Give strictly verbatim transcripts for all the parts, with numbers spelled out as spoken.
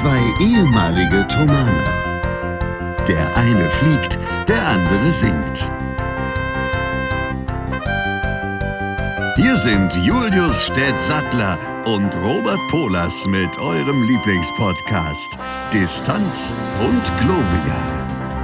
Zwei ehemalige Thomaner. Der eine fliegt, der andere singt. Hier sind Julius Städtsattler und Robert Polas mit eurem Lieblingspodcast Distanz und Globia.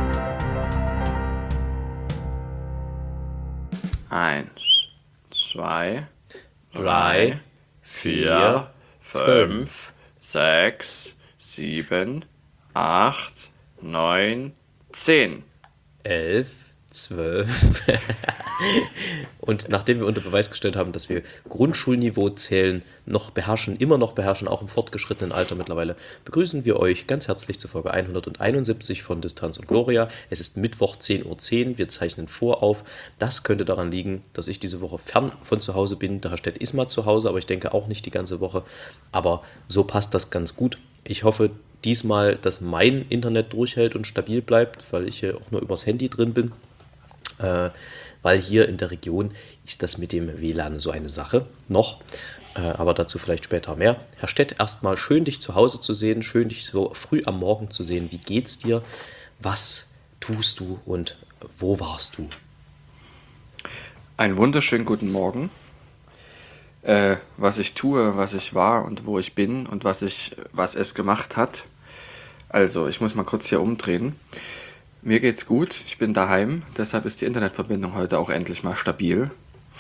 Eins, zwei, drei, vier, fünf, sechs, sieben, acht, neun, zehn. Elf, zwölf. Und nachdem wir unter Beweis gestellt haben, dass wir Grundschulniveau zählen, noch beherrschen, immer noch beherrschen, auch im fortgeschrittenen Alter mittlerweile, begrüßen wir euch ganz herzlich zur Folge hunderteinundsiebzig von Distanz und Gloria. Es ist Mittwoch zehn Uhr zehn, wir zeichnen vor auf. Das könnte daran liegen, dass ich diese Woche fern von zu Hause bin. Der Herr Stett ist mal zu Hause, aber ich denke auch nicht die ganze Woche. Aber so passt das ganz gut. Ich hoffe diesmal, dass mein Internet durchhält und stabil bleibt, weil ich hier auch nur übers Handy drin bin. Äh, weil hier in der Region ist das mit dem W L A N so eine Sache noch, äh, aber dazu vielleicht später mehr. Herr Stett, erstmal schön, dich zu Hause zu sehen, schön, dich so früh am Morgen zu sehen. Wie geht's dir? Was tust du und wo warst du? Einen wunderschönen guten Morgen. Äh, was ich tue, was ich war und wo ich bin und was ich, was es gemacht hat. Also, ich muss mal kurz hier umdrehen. Mir geht's gut, ich bin daheim, deshalb ist die Internetverbindung heute auch endlich mal stabil.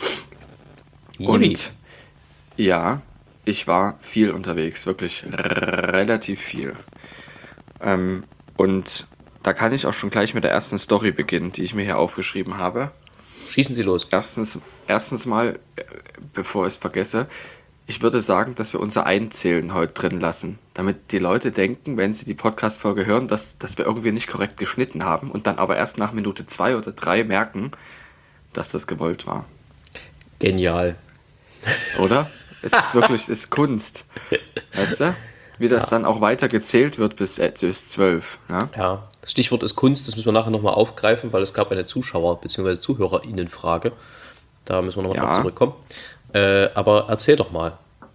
Und ja, ich war viel unterwegs, wirklich r- relativ viel. Ähm, und da kann ich auch schon gleich mit der ersten Story beginnen, die ich mir hier aufgeschrieben habe. Schießen Sie los. Erstens, erstens mal, äh, bevor ich es vergesse, ich würde sagen, dass wir unser Einzählen heute drin lassen, damit die Leute denken, wenn sie die Podcast-Folge hören, dass, dass wir irgendwie nicht korrekt geschnitten haben und dann aber erst nach Minute zwei oder drei merken, dass das gewollt war. Genial. Oder? Es ist wirklich, es ist Kunst. Weißt du? Wie das ja dann auch weiter gezählt wird bis, äh, bis zwölf. Ne? Ja, das Stichwort ist Kunst, das müssen wir nachher nochmal aufgreifen, weil es gab eine Zuschauer- bzw. ZuhörerInnen-Frage. Da müssen wir nochmal Ja. drauf zurückkommen. Äh, aber erzähl doch mal.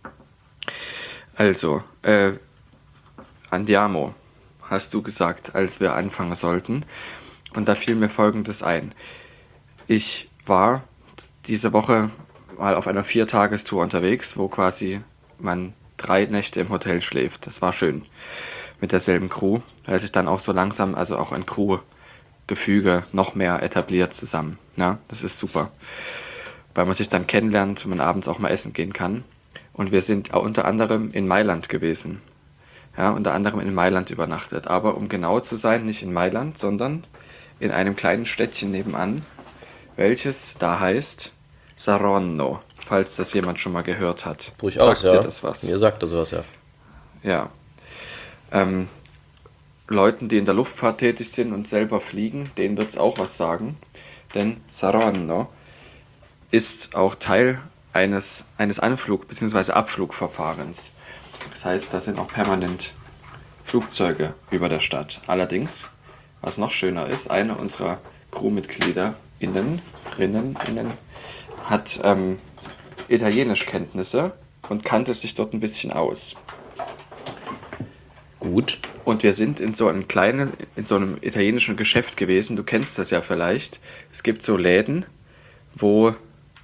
Also, äh, Andiamo, hast du gesagt, als wir anfangen sollten. Und da fiel mir Folgendes ein. Ich war diese Woche mal auf einer Viertagestour unterwegs, wo quasi man drei Nächte im Hotel schläft. Das war schön. Mit derselben Crew, weil sich dann auch so langsam, also auch ein Crewgefüge noch mehr etabliert zusammen. Ja, das ist super. Weil man sich dann kennenlernt und man abends auch mal essen gehen kann. Und wir sind unter anderem in Mailand gewesen. Ja, unter anderem in Mailand übernachtet. Aber um genau zu sein, nicht in Mailand, sondern in einem kleinen Städtchen nebenan, welches da heißt Saronno, falls das jemand schon mal gehört hat. Durchaus, sagt ja. dir das was? Mir sagt das was, ja. Ja. Ähm, Leuten, die in der Luftfahrt tätig sind und selber fliegen, denen wird es auch was sagen. Denn Saronno ist auch Teil eines, eines Anflug- bzw. Abflugverfahrens. Das heißt, da sind auch permanent Flugzeuge über der Stadt. Allerdings, was noch schöner ist, eine unserer Crewmitglieder innen, Rinnen, innen, hat ähm, Italienischkenntnisse und kannte sich dort ein bisschen aus. Gut. Und wir sind in so einem kleinen, in so einem italienischen Geschäft gewesen. Du kennst das ja vielleicht. Es gibt so Läden, wo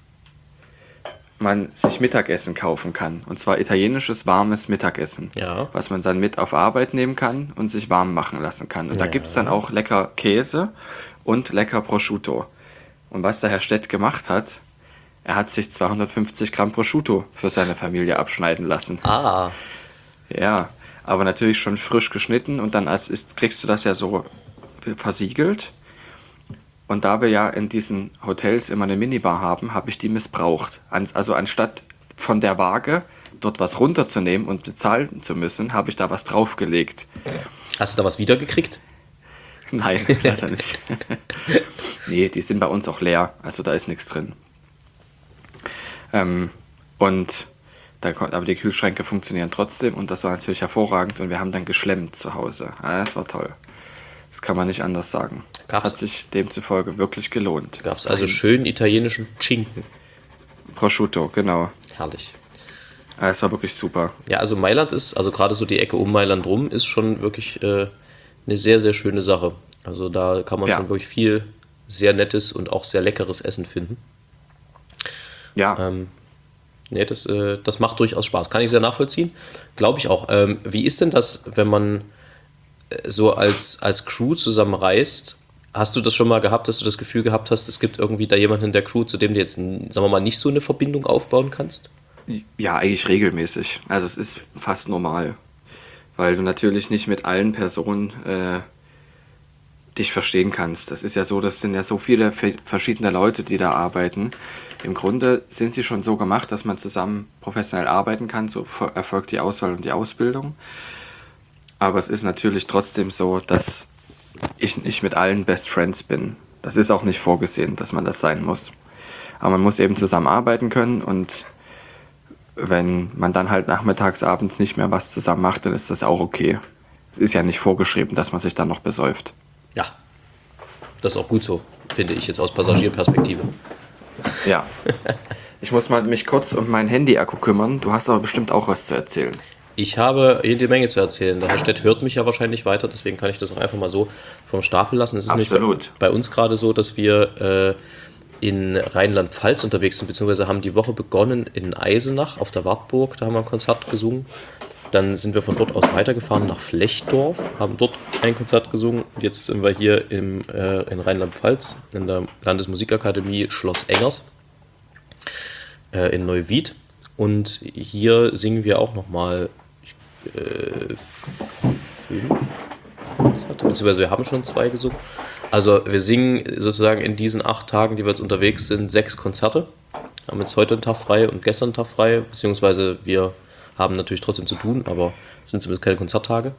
man sich Mittagessen kaufen kann. Und zwar italienisches warmes Mittagessen. Ja. Was man dann mit auf Arbeit nehmen kann und sich warm machen lassen kann. Und da Ja. gibt es dann auch lecker Käse und lecker Prosciutto. Und was der Herr Stett gemacht hat, er hat sich zweihundertfünfzig Gramm Prosciutto für seine Familie abschneiden lassen. Ah, Ja, aber natürlich schon frisch geschnitten und dann als ist, kriegst du das ja so versiegelt. Und da wir ja in diesen Hotels immer eine Minibar haben, habe ich die missbraucht. Also anstatt von der Waage dort was runterzunehmen und bezahlen zu müssen, habe ich da was draufgelegt. hast du da was wiedergekriegt? Nein, leider nicht. Nee, die sind bei uns auch leer, also da ist nichts drin. Ähm, und da, aber die Kühlschränke funktionieren trotzdem und das war natürlich hervorragend und wir haben dann geschlemmt zu Hause. Ja, das war toll. Das kann man nicht anders sagen. Gab's- Das hat sich demzufolge wirklich gelohnt. Gab es also schön italienischen Schinken. Prosciutto, genau. Herrlich. Ja, es war wirklich super. Ja, also Mailand ist, also gerade so die Ecke um Mailand rum, ist schon wirklich äh, eine sehr, sehr schöne Sache. Also da kann man Ja. schon wirklich viel sehr nettes und auch sehr leckeres Essen finden. Ja, Ähm, nee, das, äh, das macht durchaus Spaß. Kann ich sehr nachvollziehen. Glaube ich auch. Ähm, wie ist denn das, wenn man äh, so als, als Crew zusammen reist? Hast du das schon mal gehabt, dass du das Gefühl gehabt hast, es gibt irgendwie da jemanden in der Crew, zu dem du jetzt, sagen wir mal, nicht so eine Verbindung aufbauen kannst? ja, eigentlich regelmäßig. Also es ist fast normal. Weil du natürlich nicht mit allen Personen äh, dich verstehen kannst. Das ist ja so, das sind ja so viele fe- verschiedene Leute, die da arbeiten. Im Grunde sind sie schon so gemacht, dass man zusammen professionell arbeiten kann. So ver- erfolgt die Auswahl und die Ausbildung. Aber es ist natürlich trotzdem so, dass ich nicht mit allen Best Friends bin. Das ist auch nicht vorgesehen, dass man das sein muss. Aber man muss eben zusammen arbeiten können und wenn man dann halt nachmittags, abends nicht mehr was zusammen macht, dann ist das auch okay. Es ist ja nicht vorgeschrieben, dass man sich dann noch besäuft. Ja, das ist auch gut so, finde ich jetzt aus Passagierperspektive. Ja. Ich muss mal mich kurz um mein Handy-Akku kümmern. Du hast aber bestimmt auch was zu erzählen. Ich habe jede Menge zu erzählen. Der Herr Stett hört mich ja wahrscheinlich weiter, deswegen kann ich das auch einfach mal so vom Stapel lassen. Es ist nämlich Absolut. bei, bei uns gerade so, dass wir äh, in Rheinland-Pfalz unterwegs sind, beziehungsweise haben die Woche begonnen in Eisenach auf der Wartburg, da haben wir ein Konzert gesungen. Dann sind wir von dort aus weitergefahren nach Flechtdorf, haben dort ein Konzert gesungen. Jetzt sind wir hier im, äh, in Rheinland-Pfalz, in der Landesmusikakademie Schloss Engers äh, in Neuwied. Und hier singen wir auch nochmal äh, fünf Konzerte, beziehungsweise wir haben schon zwei gesungen. Also wir singen sozusagen in diesen acht Tagen, die wir jetzt unterwegs sind, sechs Konzerte. Haben jetzt heute einen Tag frei und gestern einen Tag frei, beziehungsweise wir haben natürlich trotzdem zu tun, aber es sind zumindest keine Konzerttage.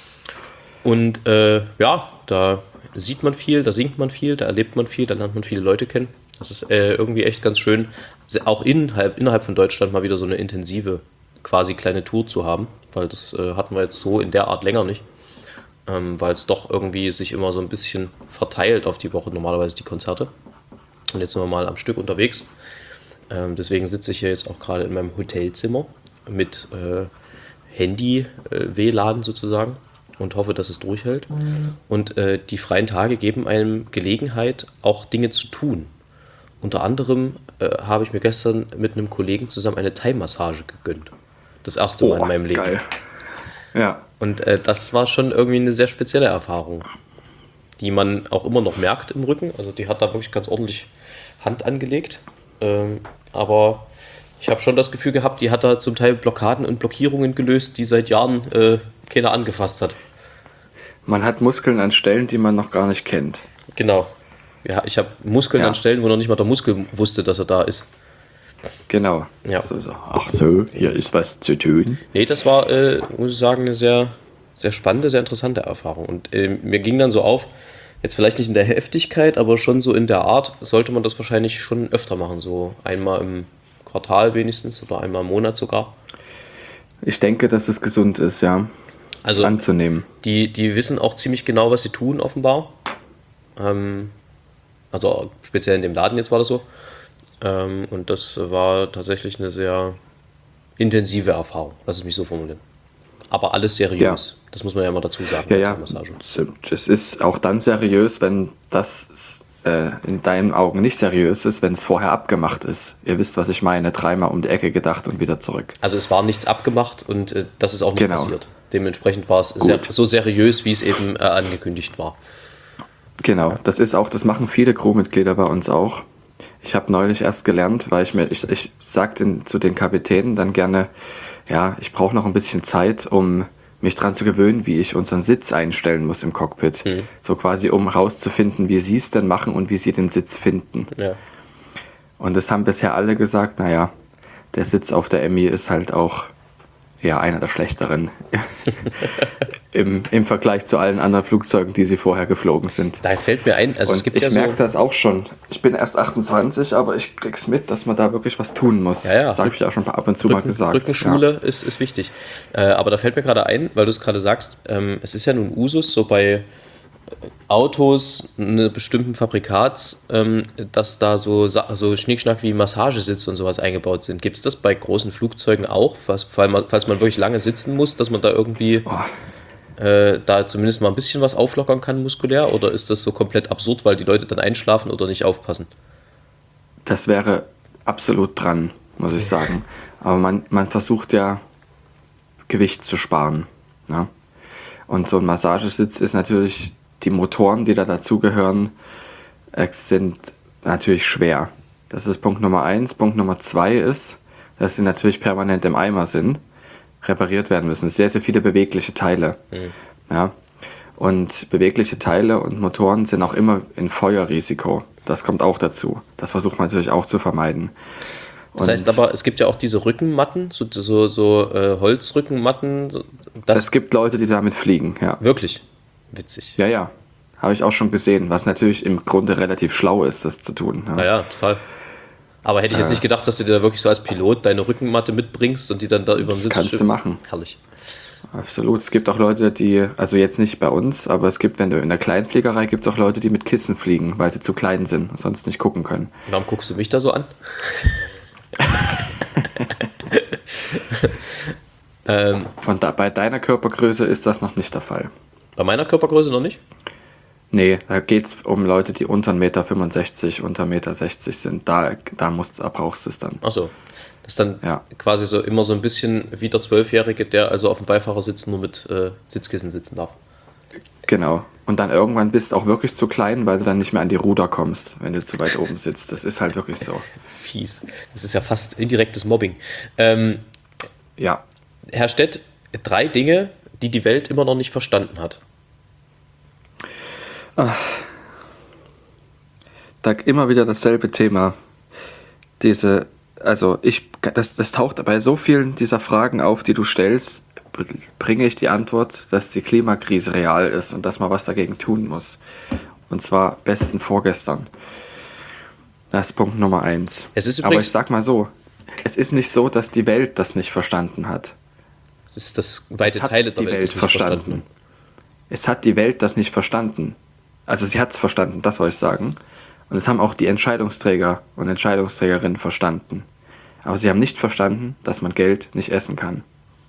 Und äh, ja, da sieht man viel, da singt man viel, da erlebt man viel, da lernt man viele Leute kennen. Das ist äh, irgendwie echt ganz schön, auch innerhalb, innerhalb von Deutschland mal wieder so eine intensive, quasi kleine Tour zu haben, weil das äh, hatten wir jetzt so in der Art länger nicht. Ähm, weil es doch irgendwie sich immer so ein bisschen verteilt auf die Woche, normalerweise die Konzerte. Und jetzt sind wir mal am Stück unterwegs. Ähm, deswegen sitze ich hier jetzt auch gerade in meinem Hotelzimmer mit äh, Handy-W L A N sozusagen und hoffe, dass es durchhält. Und äh, die freien Tage geben einem Gelegenheit, auch Dinge zu tun. Unter anderem äh, habe ich mir gestern mit einem Kollegen zusammen eine Thai-Massage gegönnt. Das erste Mal in meinem Leben. Geil. Ja. Und äh, das war schon irgendwie eine sehr spezielle Erfahrung, die man auch immer noch merkt im Rücken. Also die hat da wirklich ganz ordentlich Hand angelegt. Ähm, aber ich habe schon das Gefühl gehabt, die hat da zum Teil Blockaden und Blockierungen gelöst, die seit Jahren äh, keiner angefasst hat. Man hat Muskeln an Stellen, die man noch gar nicht kennt. Genau. Ja, ich habe Muskeln Ja. an Stellen, wo noch nicht mal der Muskel wusste, dass er da ist. Genau. Ja. So, so. Ach so, hier ist was zu tun. Nee, das war, äh, muss ich sagen, eine sehr, sehr spannende, sehr interessante Erfahrung. Und äh, mir ging dann so auf, jetzt vielleicht nicht in der Heftigkeit, aber schon so in der Art, sollte man das wahrscheinlich schon öfter machen. So einmal im Quartal wenigstens oder einmal im Monat sogar. Ich denke, dass es gesund ist, ja. Also Anzunehmen. die, die wissen auch ziemlich genau, was sie tun, offenbar. Ähm, also speziell in dem Laden jetzt war das so. Ähm, und das war tatsächlich eine sehr intensive Erfahrung, lass es mich so formulieren. Aber alles seriös, Ja. das muss man ja immer dazu sagen. Ja, bei ja. der Massage. Es ist auch dann seriös, wenn das äh, in deinen Augen nicht seriös ist, wenn es vorher abgemacht ist. Ihr wisst, was ich meine. Dreimal um die Ecke gedacht und wieder zurück. Also es war nichts abgemacht und äh, das ist auch nicht Genau. passiert. Dementsprechend war es sehr, Gut. so seriös, wie es eben äh, angekündigt war. Genau, das ist auch, das machen viele Crewmitglieder bei uns auch. Ich habe neulich erst gelernt, weil ich mir, ich, ich sagte zu den Kapitänen dann gerne, ja, ich brauche noch ein bisschen Zeit, um mich dran zu gewöhnen, wie ich unseren Sitz einstellen muss im Cockpit. Mhm. So quasi, um rauszufinden, wie sie es denn machen und wie sie den Sitz finden. Ja. Und es haben bisher alle gesagt, naja, der Sitz auf der Emmy ist halt auch ja, einer der schlechteren Im, im Vergleich zu allen anderen Flugzeugen, die sie vorher geflogen sind. Da fällt mir ein, also Und es gibt ich ja so... merke das auch schon. Ich bin erst achtundzwanzig, aber ich krieg's mit, dass man da wirklich was tun muss. Ja, ja. Das habe ich ja auch schon ab und zu mal Rücken, gesagt. Rückenschule ist, ist wichtig. Äh, aber da fällt mir gerade ein, weil du es gerade sagst, ähm, es ist ja nun Usus, so bei Autos eines bestimmten Fabrikats, ähm, dass da so, Sa- so Schnickschnack wie Massagesitze und sowas eingebaut sind. Gibt es das bei großen Flugzeugen auch, was, falls, man, falls man wirklich lange sitzen muss, dass man da irgendwie äh, da zumindest mal ein bisschen was auflockern kann muskulär? Oder ist das so komplett absurd, weil die Leute dann einschlafen oder nicht aufpassen? Das wäre absolut dran, muss ich sagen. Aber man, man versucht ja, Gewicht zu sparen. Ne? Und so ein Massagesitz ist natürlich, die Motoren, die da dazugehören, äh, sind natürlich schwer. Das ist Punkt Nummer eins. Punkt Nummer zwei ist, dass sie natürlich permanent im Eimer sind, repariert werden müssen. Sehr, sehr viele bewegliche Teile. Mhm. Ja? Und bewegliche Teile und Motoren sind auch immer in Feuerrisiko. Das kommt auch dazu. Das versucht man natürlich auch zu vermeiden. Das heißt aber, es gibt ja auch diese Rückenmatten, so, so, so äh, Holzrückenmatten. So, das es gibt Leute, die damit fliegen, ja. Wirklich? Witzig. Ja, ja. Habe ich auch schon gesehen, was natürlich im Grunde relativ schlau ist, das zu tun. Ja, Naja, total. Aber hätte ich jetzt nicht gedacht, dass du dir da wirklich so als Pilot deine Rückenmatte mitbringst und die dann da über den Sitz kannst du schiebst. machen. Herrlich. Absolut. Es gibt auch Leute, die, also jetzt nicht bei uns, aber es gibt, wenn du in der Kleinfliegerei, gibt es auch Leute, die mit Kissen fliegen, weil sie zu klein sind und sonst nicht gucken können. Warum guckst du mich da so an? ähm, Von da, bei deiner Körpergröße ist das noch nicht der Fall. bei meiner Körpergröße noch nicht? Nee, da geht es um Leute, die unter eins Komma fünfundsechzig Meter, unter eins Komma sechzig Meter sind. Da, da, musst, da brauchst du es dann. Achso. Das ist dann Ja. quasi so immer so ein bisschen wie der Zwölfjährige, der also auf dem Beifahrersitz nur mit äh, Sitzkissen sitzen darf. Genau. Und dann irgendwann bist du auch wirklich zu klein, weil du dann nicht mehr an die Ruder kommst, wenn du zu weit oben sitzt. Das ist halt wirklich so. Fies. Das ist ja fast indirektes Mobbing. Ähm, Ja. Herr Stett, drei Dinge, die die Welt immer noch nicht verstanden hat. Da immer wieder dasselbe Thema. Diese, also ich, das, das taucht bei so vielen dieser Fragen auf, die du stellst, bringe ich die Antwort, dass die Klimakrise real ist und dass man was dagegen tun muss. Und zwar besten vorgestern. Das ist Punkt Nummer eins. Es ist Aber übrigens- ich sag mal so, es ist nicht so, dass die Welt das nicht verstanden hat. Das ist das weite Es hat Teile der die Welt, Welt das nicht verstanden. verstanden. Es hat die Welt das nicht verstanden. Also sie hat es verstanden, das wollte ich sagen. Und es haben auch die Entscheidungsträger und Entscheidungsträgerinnen verstanden. Aber sie haben nicht verstanden, dass man Geld nicht essen kann.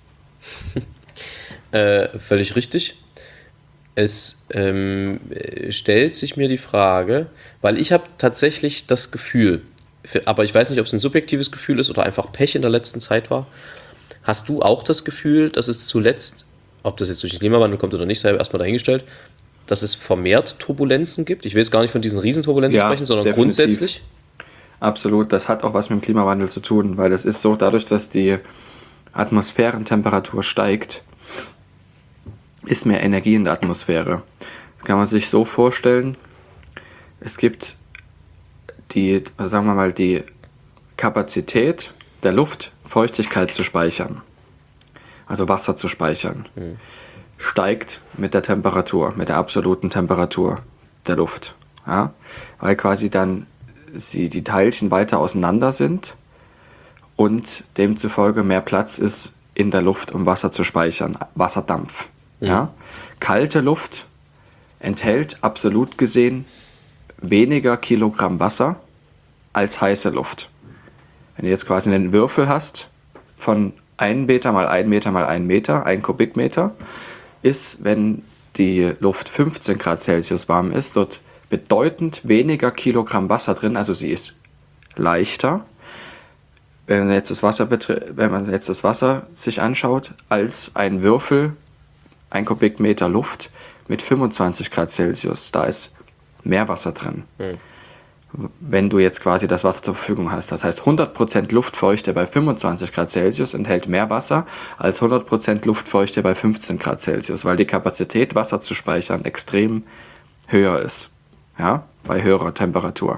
Äh, völlig richtig. Es ähm, äh, stellt sich mir die Frage, weil ich habe tatsächlich das Gefühl, für, aber ich weiß nicht, ob es ein subjektives Gefühl ist oder einfach Pech in der letzten Zeit war. Hast du auch das Gefühl, dass es zuletzt, ob das jetzt durch den Klimawandel kommt oder nicht, sei erstmal dahingestellt, dass es vermehrt Turbulenzen gibt? Ich will jetzt gar nicht von diesen Riesenturbulenzen Ja, sprechen, sondern definitiv. grundsätzlich. Absolut, das hat auch was mit dem Klimawandel zu tun, weil es ist so, dadurch, dass die Atmosphärentemperatur steigt, ist mehr Energie in der Atmosphäre. Das kann man sich so vorstellen, es gibt die, also sagen wir mal, die Kapazität der Luft, Feuchtigkeit zu speichern, also Wasser zu speichern, Mhm. steigt mit der Temperatur, mit der absoluten Temperatur der Luft. Ja? Weil quasi dann sie, die Teilchen weiter auseinander sind und demzufolge mehr Platz ist in der Luft, um Wasser zu speichern, Wasserdampf. Ja? Kalte Luft enthält absolut gesehen weniger Kilogramm Wasser als heiße Luft. Wenn du jetzt quasi einen Würfel hast von ein Meter mal ein Meter mal ein Meter, ein Kubikmeter, ist, wenn die Luft fünfzehn Grad Celsius warm ist, dort bedeutend weniger Kilogramm Wasser drin, also sie ist leichter, wenn man jetzt das Wasser, betri- wenn man jetzt das Wasser sich anschaut, als ein Würfel, ein Kubikmeter Luft mit fünfundzwanzig Grad Celsius. Da ist mehr Wasser drin. Wenn du jetzt quasi das Wasser zur Verfügung hast. Das heißt, hundert Prozent Luftfeuchte bei fünfundzwanzig Grad Celsius enthält mehr Wasser als hundert Prozent Luftfeuchte bei fünfzehn Grad Celsius, weil die Kapazität, Wasser zu speichern, extrem höher ist. Ja, bei höherer Temperatur.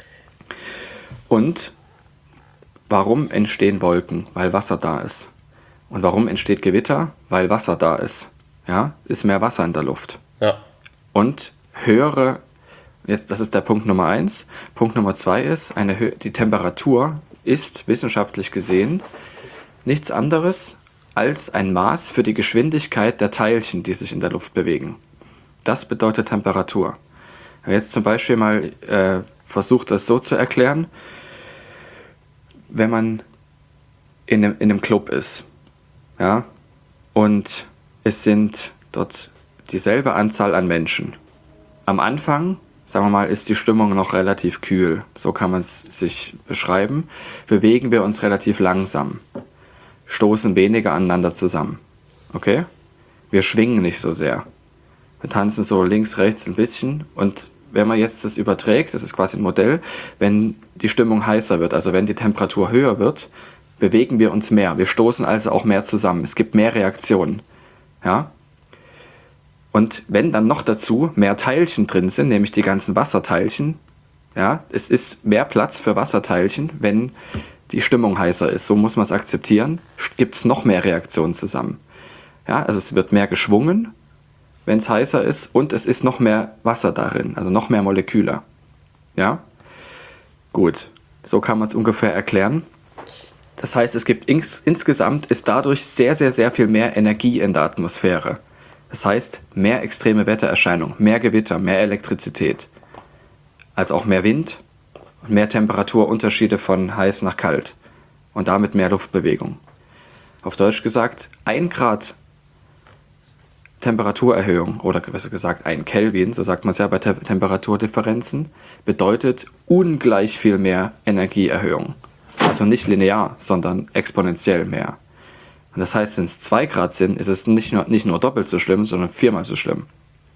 Und warum entstehen Wolken? Weil Wasser da ist. Und warum entsteht Gewitter? Weil Wasser da ist. Ja, ist mehr Wasser in der Luft. Ja. Und höhere, jetzt das ist der Punkt Nummer eins. Punkt Nummer zwei ist, eine Hö- die Temperatur ist wissenschaftlich gesehen nichts anderes als ein Maß für die Geschwindigkeit der Teilchen, die sich in der Luft bewegen. Das bedeutet Temperatur. Wenn jetzt zum Beispiel mal äh, versucht, das so zu erklären, wenn man in einem, in einem Club ist, ja, und es sind dort dieselbe Anzahl an Menschen. Am Anfang, sagen wir mal, ist die Stimmung noch relativ kühl, so kann man es sich beschreiben, bewegen wir uns relativ langsam, stoßen weniger aneinander zusammen, okay? Wir schwingen nicht so sehr. Wir tanzen so links, rechts ein bisschen und wenn man jetzt das überträgt, das ist quasi ein Modell, wenn die Stimmung heißer wird, also wenn die Temperatur höher wird, bewegen wir uns mehr. Wir stoßen also auch mehr zusammen. Es gibt mehr Reaktionen. Ja? Und wenn dann noch dazu mehr Teilchen drin sind, nämlich die ganzen Wasserteilchen, ja, es ist mehr Platz für Wasserteilchen, wenn die Stimmung heißer ist. So muss man es akzeptieren. Gibt es noch mehr Reaktionen zusammen. Ja, also es wird mehr geschwungen, wenn es heißer ist, und es ist noch mehr Wasser darin, also noch mehr Moleküle. Ja? Gut, so kann man es ungefähr erklären. Das heißt, es gibt ins, insgesamt ist dadurch sehr, sehr, sehr viel mehr Energie in der Atmosphäre. Das heißt, mehr extreme Wettererscheinungen, mehr Gewitter, mehr Elektrizität. Also auch mehr Wind und mehr Temperaturunterschiede von heiß nach kalt. Und damit mehr Luftbewegung. Auf Deutsch gesagt, ein Grad Temperaturerhöhung, oder besser gesagt ein Kelvin, so sagt man es ja bei Te- Temperaturdifferenzen, bedeutet ungleich viel mehr Energieerhöhung. Also nicht linear, sondern exponentiell mehr. Und das heißt, wenn es zwei Grad sind, ist es nicht nur, nicht nur doppelt so schlimm, sondern viermal so schlimm.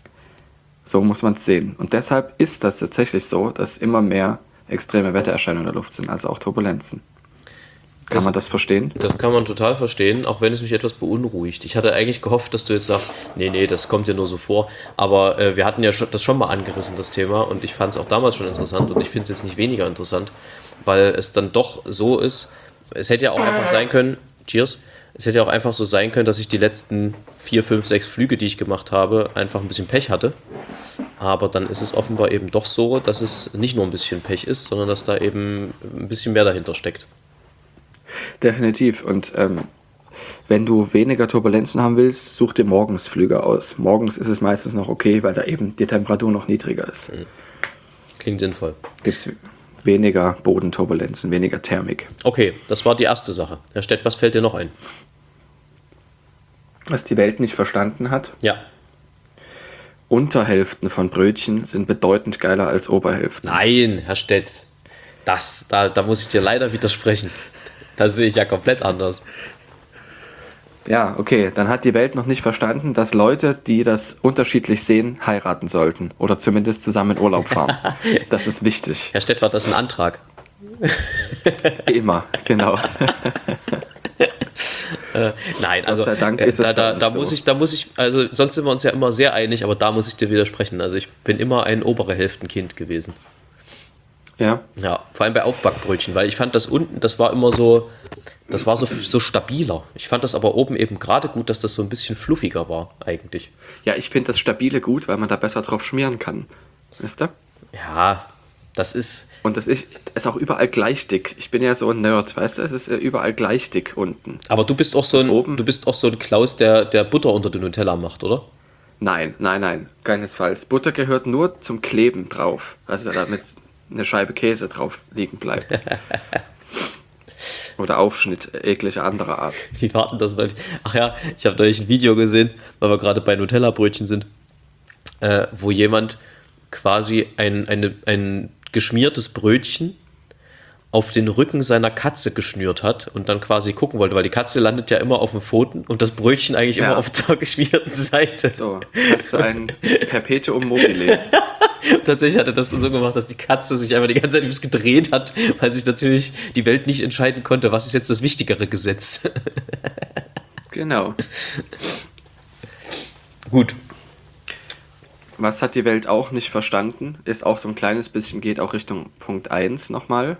So muss man es sehen. Und deshalb ist das tatsächlich so, dass immer mehr extreme Wettererscheinungen in der Luft sind, also auch Turbulenzen. Kann Das- man das verstehen? Das kann man total verstehen, auch wenn es mich etwas beunruhigt. Ich hatte eigentlich gehofft, dass du jetzt sagst, nee, nee, das kommt ja nur so vor. Aber äh, wir hatten ja schon, das schon mal angerissen, das Thema. Und ich fand es auch damals schon interessant und ich finde es jetzt nicht weniger interessant, weil es dann doch so ist, es hätte ja auch einfach sein können, cheers, es hätte ja auch einfach so sein können, dass ich die letzten vier, fünf, sechs Flüge, die ich gemacht habe, einfach ein bisschen Pech hatte. Aber dann ist es offenbar eben doch so, dass es nicht nur ein bisschen Pech ist, sondern dass da eben ein bisschen mehr dahinter steckt. Definitiv. Und ähm, wenn du weniger Turbulenzen haben willst, such dir morgens Flüge aus. Morgens ist es meistens noch okay, weil da eben die Temperatur noch niedriger ist. Klingt sinnvoll. Gibt es weniger Bodenturbulenzen, weniger Thermik. Okay, das war die erste Sache. Herr Stett, was fällt dir noch ein? Was die Welt nicht verstanden hat, Ja. Unterhälften von Brötchen sind bedeutend geiler als Oberhälften. Nein, Herr Stett, das, da, da muss ich dir leider widersprechen. Das sehe ich ja komplett anders. Ja, okay, dann hat die Welt noch nicht verstanden, dass Leute, die das unterschiedlich sehen, heiraten sollten. Oder zumindest zusammen in Urlaub fahren. Das ist wichtig. Herr Stett, war das ein Antrag? Immer, genau. Äh, nein, also sei Dank äh, ist es da, da, bei uns da so. muss ich, da muss ich, also sonst sind wir uns ja immer sehr einig, aber da muss ich dir widersprechen. Also ich bin immer ein obere Hälftenkind gewesen. Ja, Ja, vor allem bei Aufbackbrötchen, weil ich fand das unten, das war immer so, das war so, so stabiler. Ich fand das aber oben eben gerade gut, dass das so ein bisschen fluffiger war, eigentlich. ja, ich finde das Stabile gut, weil man da besser drauf schmieren kann. Wisst ihr? Ja, das ist, Und das ist, ist auch überall gleich dick. Ich bin ja so ein Nerd, weißt du? Es ist äh, überall gleich dick unten. aber du bist auch so ein, oben? du bist auch so ein Klaus, der, der Butter unter den Nutella macht, oder? Nein, nein, nein, keinesfalls. Butter gehört nur zum Kleben drauf. Also damit eine Scheibe Käse drauf liegen bleibt. Oder Aufschnitt jeglicher anderer Art. Wie warten das neulich? Ach ja, ich habe neulich ein Video gesehen, weil wir gerade bei Nutella-Brötchen sind, äh, wo jemand quasi ein, eine, ein geschmiertes Brötchen auf den Rücken seiner Katze geschnürt hat und dann quasi gucken wollte, weil die Katze landet ja immer auf dem Pfoten und das Brötchen eigentlich Ja. immer auf der geschmierten Seite. So, hast du ein Perpetuum mobile. Tatsächlich hat er das dann so gemacht, dass die Katze sich einfach die ganze Zeit übelst gedreht hat, weil sich natürlich die Welt nicht entscheiden konnte, was ist jetzt das wichtigere Gesetz. Genau. Gut. Was hat die Welt auch nicht verstanden, ist auch so ein kleines bisschen, geht auch Richtung Punkt eins nochmal.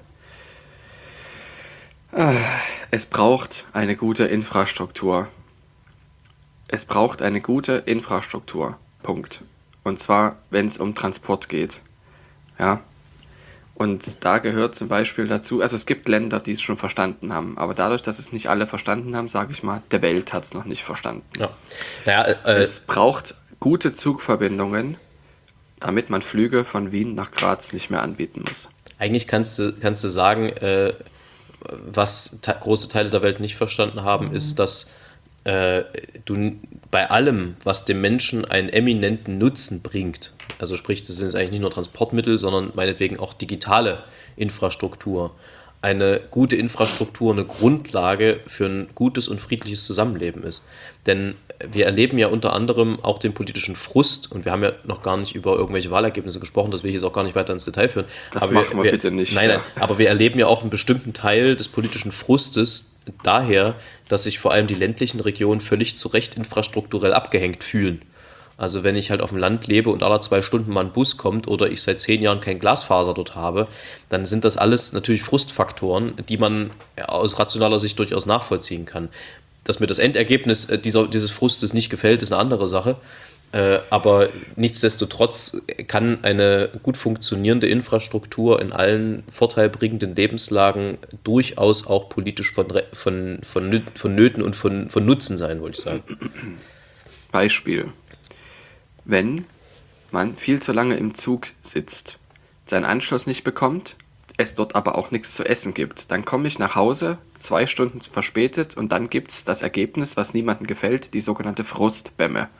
Ah, Es braucht eine gute Infrastruktur. Es braucht eine gute Infrastruktur. Punkt. Und zwar, wenn es um Transport geht. Ja. Und da gehört zum Beispiel dazu, also es gibt Länder, die es schon verstanden haben, aber dadurch, dass es nicht alle verstanden haben, sage ich mal, der Welt hat es noch nicht verstanden. Ja. Naja, äh, Es braucht gute Zugverbindungen, damit man Flüge von Wien nach Graz nicht mehr anbieten muss. Eigentlich kannst du, kannst du sagen, äh, was te- große Teile der Welt nicht verstanden haben, ist, dass äh, du n- bei allem, was dem Menschen einen eminenten Nutzen bringt, also sprich, das sind eigentlich nicht nur Transportmittel, sondern meinetwegen auch digitale Infrastruktur, eine gute Infrastruktur eine Grundlage für ein gutes und friedliches Zusammenleben ist. Denn wir erleben ja unter anderem auch den politischen Frust, und wir haben ja noch gar nicht über irgendwelche Wahlergebnisse gesprochen, das will ich jetzt auch gar nicht weiter ins Detail führen. Das aber machen wir, wir bitte nicht. Nein, ja. nein, aber wir erleben ja auch einen bestimmten Teil des politischen Frustes daher, dass sich vor allem die ländlichen Regionen völlig zu Recht infrastrukturell abgehängt fühlen. Also wenn ich halt auf dem Land lebe und alle zwei Stunden mal ein Bus kommt oder ich seit zehn Jahren kein Glasfaser dort habe, dann sind das alles natürlich Frustfaktoren, die man aus rationaler Sicht durchaus nachvollziehen kann. Dass mir das Endergebnis dieser, dieses Frustes nicht gefällt, ist eine andere Sache. Äh, aber nichtsdestotrotz kann eine gut funktionierende Infrastruktur in allen vorteilbringenden Lebenslagen durchaus auch politisch von, von, von, von Nöten und von, von Nutzen sein, wollte ich sagen. Beispiel. Wenn man viel zu lange im Zug sitzt, seinen Anschluss nicht bekommt, es dort aber auch nichts zu essen gibt, dann komme ich nach Hause, zwei Stunden verspätet, und dann gibt es das Ergebnis, was niemandem gefällt, die sogenannte Frustbämme.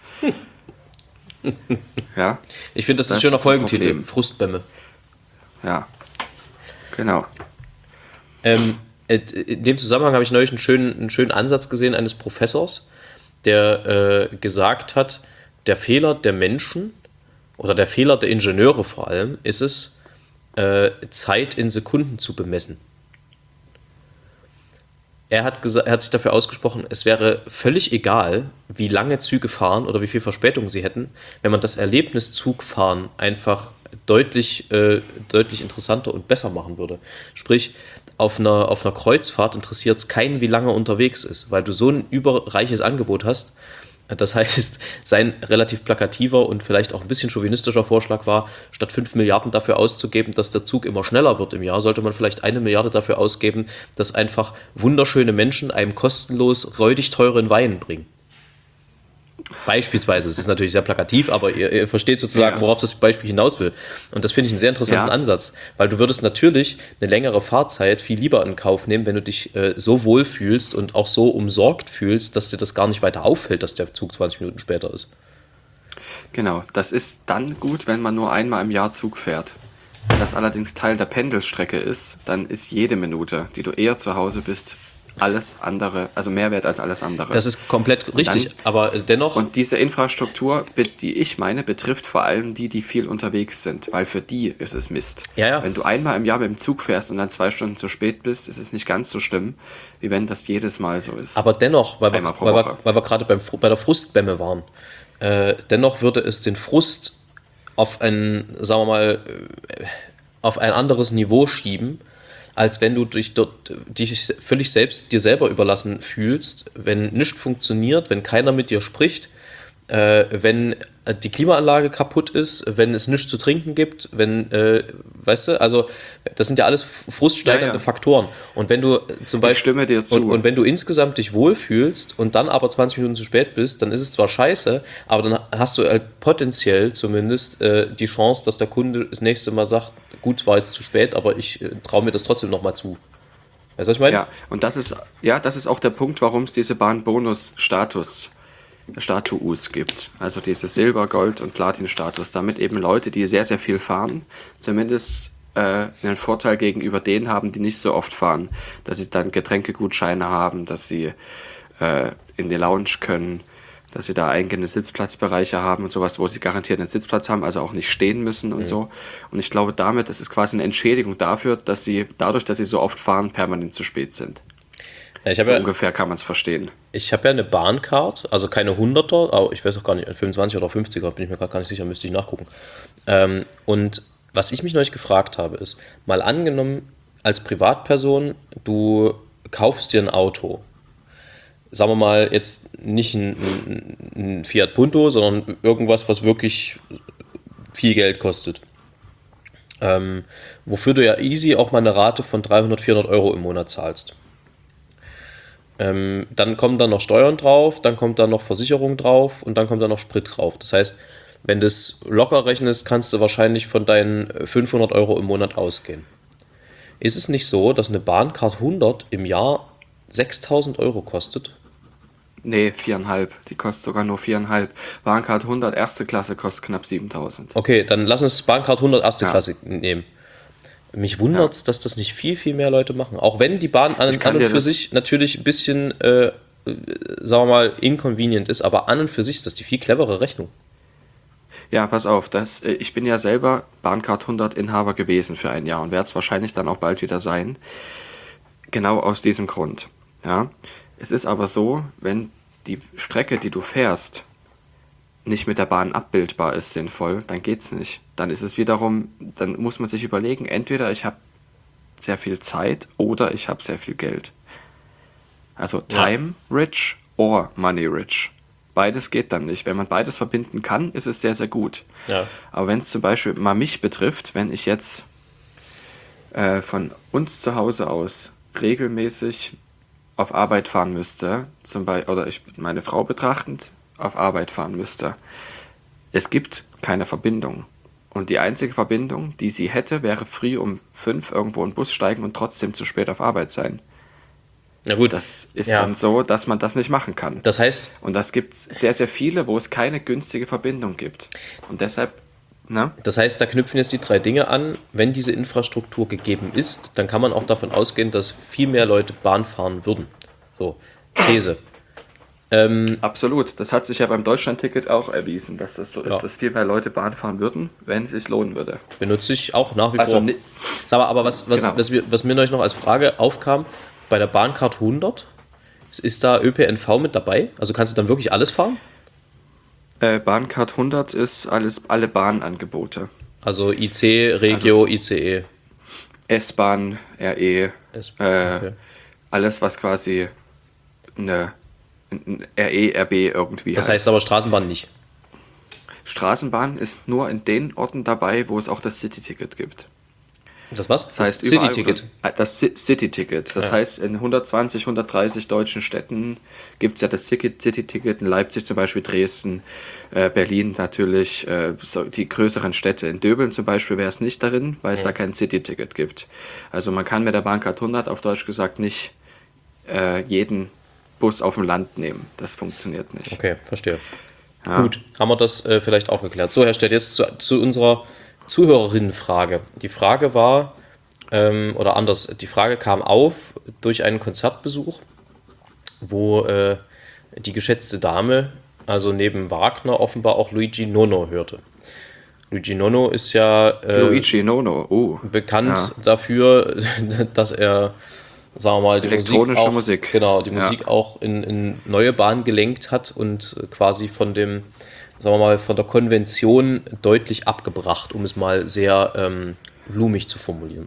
Ja, Ich finde, das, das ist ein Das schöner ist ein Folgentitel, Problem. Frustbämme. ja, genau. Ähm, in dem Zusammenhang habe ich neulich einen schönen, einen schönen Ansatz gesehen eines Professors, der äh, gesagt hat, der Fehler der Menschen oder der Fehler der Ingenieure vor allem ist es, äh, Zeit in Sekunden zu bemessen. Er hat, gesa- er hat sich dafür ausgesprochen, es wäre völlig egal, wie lange Züge fahren oder wie viel Verspätung sie hätten, wenn man das Erlebnis Zugfahren einfach deutlich, äh, deutlich interessanter und besser machen würde. Sprich, auf einer, auf einer Kreuzfahrt interessiert es keinen, wie lange er unterwegs ist, weil du so ein überreiches Angebot hast. Das heißt, sein relativ plakativer und vielleicht auch ein bisschen chauvinistischer Vorschlag war, statt fünf Milliarden dafür auszugeben, dass der Zug immer schneller wird im Jahr, sollte man vielleicht eine Milliarde dafür ausgeben, dass einfach wunderschöne Menschen einem kostenlos räudig teuren Wein bringen. Beispielsweise, es ist natürlich sehr plakativ, aber ihr, ihr versteht sozusagen, Ja. worauf das Beispiel hinaus will. Und das finde ich einen sehr interessanten Ja. Ansatz, weil du würdest natürlich eine längere Fahrzeit viel lieber in Kauf nehmen, wenn du dich äh, so wohl fühlst und auch so umsorgt fühlst, dass dir das gar nicht weiter auffällt, dass der Zug zwanzig Minuten später ist. Genau, das ist dann gut, wenn man nur einmal im Jahr Zug fährt. Wenn das allerdings Teil der Pendelstrecke ist, dann ist jede Minute, die du eher zu Hause bist, alles andere, also mehr wert als alles andere. Das ist komplett richtig, dann- aber dennoch, Und diese Infrastruktur, be- die ich meine, betrifft vor allem die, die viel unterwegs sind, weil für die ist es Mist. Ja, ja. Wenn du einmal im Jahr mit dem Zug fährst und dann zwei Stunden zu spät bist, ist es nicht ganz so schlimm, wie wenn das jedes Mal so ist. aber dennoch, weil wir, Einmal pro weil wir, Woche. weil wir gerade beim, Fru- bei der Frustbämme waren, äh, dennoch würde es den Frust auf ein, sagen wir mal, äh, auf ein anderes Niveau schieben, als wenn du dich dort dich völlig selbst dir selber überlassen fühlst, wenn nichts funktioniert, wenn keiner mit dir spricht, äh, wenn die Klimaanlage kaputt ist, wenn es nichts zu trinken gibt, wenn, äh, weißt du, also das sind ja alles fruststeigernde Ja, ja. Faktoren. Und wenn du äh, zum Beispiel stimme dir zu. Und, und wenn du insgesamt dich wohlfühlst und dann aber zwanzig Minuten zu spät bist, dann ist es zwar scheiße, aber dann hast du halt potenziell zumindest äh, die Chance, dass der Kunde das nächste Mal sagt, gut, war jetzt zu spät, aber ich äh, traue mir das trotzdem nochmal zu. Weißt du, was ich meine? Ja, und das ist, ja, das ist auch der Punkt, warum es diese Bahnbonus-Status Status gibt. Also diese Silber-, Gold- und Platin-Status. Damit eben Leute, die sehr, sehr viel fahren, zumindest äh, einen Vorteil gegenüber denen haben, die nicht so oft fahren. Dass sie dann Getränkegutscheine haben, dass sie äh, in die Lounge können, dass sie da eigene Sitzplatzbereiche haben und sowas, wo sie garantiert einen Sitzplatz haben, also auch nicht stehen müssen und so. Und ich glaube damit, das ist quasi eine Entschädigung dafür, dass sie, dadurch, dass sie so oft fahren, permanent zu spät sind. Ja, ich habe So ja, ungefähr kann man es verstehen. ich hab ja eine Bahncard, also keine hunderter, aber ich weiß auch gar nicht, fünfundzwanzig oder fünfziger, bin ich mir gerade gar nicht sicher, müsste ich nachgucken. Ähm, und was ich mich neulich gefragt habe, ist, mal angenommen, als Privatperson, du kaufst dir ein Auto. Sagen wir mal, jetzt nicht ein, ein, ein Fiat Punto, sondern irgendwas, was wirklich viel Geld kostet. Ähm, wofür du ja easy auch mal eine Rate von dreihundert, vierhundert Euro im Monat zahlst. Ähm, dann kommen dann noch Steuern drauf, dann kommt dann noch Versicherung drauf und dann kommt dann noch Sprit drauf. Das heißt, wenn du es locker rechnest, kannst du wahrscheinlich von deinen fünfhundert Euro im Monat ausgehen. Ist es nicht so, dass eine Bahncard hundert im Jahr sechstausend Euro kostet? Nee, viereinhalb. Die kostet sogar nur viereinhalb. Bahncard hundert erste Klasse kostet knapp siebentausend. Okay, dann lass uns Bahncard hundert erste Ja. Klasse nehmen. Mich wundert es, dass das nicht viel, viel mehr Leute machen. Auch wenn die Bahn an, Ich kann an und dir für das- sich natürlich ein bisschen, äh, äh, sagen wir mal, inconvenient ist, aber an und für sich ist das die viel clevere Rechnung. Ja, pass auf, das, äh, ich bin ja selber Bahncard hundert Inhaber gewesen für ein Jahr und werde es wahrscheinlich dann auch bald wieder sein. Genau aus diesem Grund. Ja. Es ist aber so, wenn die Strecke, die du fährst, nicht mit der Bahn abbildbar ist sinnvoll, dann geht's nicht. Dann ist es wiederum, dann muss man sich überlegen, entweder ich habe sehr viel Zeit oder ich habe sehr viel Geld. Also time rich or money rich. Beides geht dann nicht. Wenn man beides verbinden kann, ist es sehr, sehr gut. Ja. Aber wenn es zum Beispiel mal mich betrifft, wenn ich jetzt äh, von uns zu Hause aus regelmäßig auf Arbeit fahren müsste, zum Beispiel, oder ich meine Frau betrachtend auf Arbeit fahren müsste, es gibt keine Verbindung. Und die einzige Verbindung, die sie hätte, wäre früh um fünf irgendwo in den Bus steigen und trotzdem zu spät auf Arbeit sein. Na gut, Das ist ja. dann so, dass man das nicht machen kann. Das heißt, Und das gibt sehr, sehr viele, wo es keine günstige Verbindung gibt. Und deshalb, ne? das heißt, da knüpfen jetzt die drei Dinge an. Wenn diese Infrastruktur gegeben ist, dann kann man auch davon ausgehen, dass viel mehr Leute Bahn fahren würden. So, These. Ähm, Absolut. Das hat sich ja beim Deutschlandticket auch erwiesen, dass das so ist, Ja. dass viel mehr Leute Bahn fahren würden, wenn es sich lohnen würde. benutze ich auch nach wie Also vor. ni- Sag mal, aber was, was, Genau. was, mir, was mir neulich noch als Frage aufkam, bei der Bahncard hundert, ist da Ö P N V mit dabei? Also kannst du dann wirklich alles fahren? Äh, Bahncard hundert ist alles, alle Bahnangebote. Also I C, Regio, Also I C E. S-Bahn, R E, S- äh, okay. alles, was quasi eine ein R E, R B irgendwie Das heißt aber Straßenbahn nicht. Straßenbahn ist nur in den Orten dabei, wo es auch das City-Ticket gibt. Das was? Das heißt, das überall- City-Ticket. äh, Das Ci- City-Ticket. Das Ja. heißt, in hundertzwanzig, hundertdreißig deutschen Städten gibt es ja das City- City-Ticket. In Leipzig zum Beispiel, Dresden, äh, Berlin natürlich, äh, so die größeren Städte. In Döbeln zum Beispiel wäre es nicht darin, weil es da kein City-Ticket gibt. Also man kann mit der Bahncard hundert auf Deutsch gesagt nicht äh, jeden Bus auf dem Land nehmen. Das funktioniert nicht. Okay, verstehe. Ja. Gut, haben wir das äh, vielleicht auch geklärt. So, Herr Stett, jetzt zu, zu unserer Zuhörerinnenfrage. Die Frage war, ähm, oder anders, die Frage kam auf durch einen Konzertbesuch, wo äh, die geschätzte Dame, also neben Wagner, offenbar auch Luigi Nono hörte. Luigi Nono ist ja äh, Luigi Nono, oh. bekannt Ja. dafür, dass er, sagen wir mal, die Musik Elektronische auch, Musik. Genau, die Ja. Musik auch in, in neue Bahnen gelenkt hat und quasi von dem, sagen wir mal, von der Konvention deutlich abgebracht, um es mal sehr ähm, blumig zu formulieren.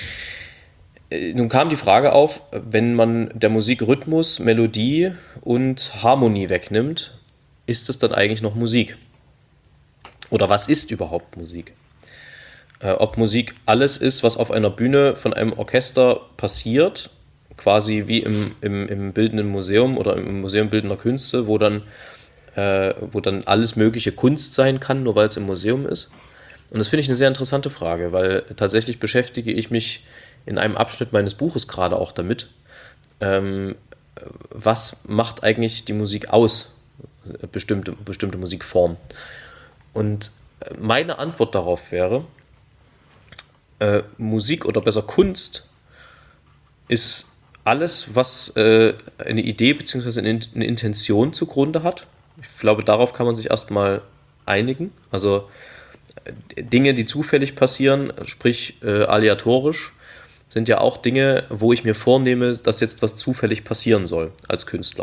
Äh, Nun kam die Frage auf, wenn man der Musik Rhythmus, Melodie und Harmonie wegnimmt, ist es dann eigentlich noch Musik? Oder was ist überhaupt Musik? Äh, ob Musik alles ist, was auf einer Bühne von einem Orchester passiert, quasi wie im, im, im Bildenden Museum oder im Museum Bildender Künste, wo dann, äh, wo dann alles mögliche Kunst sein kann, nur weil es im Museum ist. Und das finde ich eine sehr interessante Frage, weil tatsächlich beschäftige ich mich in einem Abschnitt meines Buches gerade auch damit, ähm, was macht eigentlich die Musik aus, bestimmte, bestimmte Musikform. Und meine Antwort darauf wäre, äh, Musik oder besser Kunst ist alles, was äh, eine Idee bzw. eine, eine Intention zugrunde hat. Ich glaube, darauf kann man sich erstmal einigen. Also äh, Dinge, die zufällig passieren, sprich äh, aleatorisch, sind ja auch Dinge, wo ich mir vornehme, dass jetzt was zufällig passieren soll als Künstler.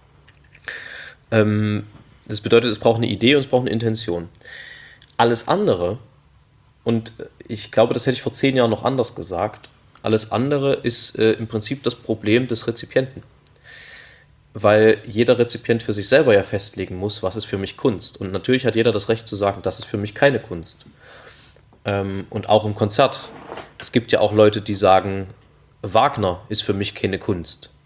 Ähm, das bedeutet, es braucht eine Idee und es braucht eine Intention. Alles andere, und ich glaube, das hätte ich vor zehn Jahren noch anders gesagt, alles andere ist äh, im Prinzip das Problem des Rezipienten. Weil jeder Rezipient für sich selber ja festlegen muss, was ist für mich Kunst. Und natürlich hat jeder das Recht zu sagen, das ist für mich keine Kunst. Ähm, und auch im Konzert. Es gibt ja auch Leute, die sagen, Wagner ist für mich keine Kunst.